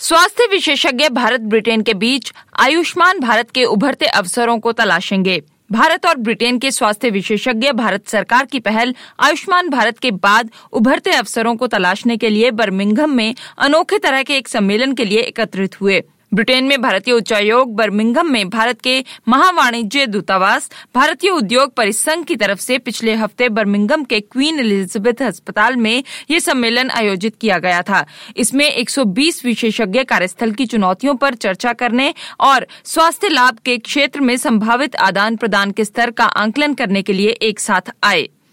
स्वास्थ्य विशेषज्ञ भारत ब्रिटेन के बीच आयुष्मान भारत के उभरते अवसरों को तलाशेंगे। भारत और ब्रिटेन के स्वास्थ्य विशेषज्ञ भारत सरकार की पहल आयुष्मान भारत के बाद उभरते अवसरों को तलाशने के लिए बर्मिंघम में अनोखे तरह के एक सम्मेलन के लिए एकत्रित हुए। ब्रिटेन में भारतीय उच्चायोग बर्मिंघम में भारत के महावाणिज्य दूतावास, भारतीय उद्योग परिसंघ की तरफ से पिछले हफ्ते बर्मिंघम के क्वीन एलिजाबेथ अस्पताल में ये सम्मेलन आयोजित किया गया था। इसमें 120 विशेषज्ञ कार्यस्थल की चुनौतियों पर चर्चा करने और स्वास्थ्य लाभ के क्षेत्र में संभावित आदान प्रदान के स्तर का आंकलन करने के लिए एक साथ आए।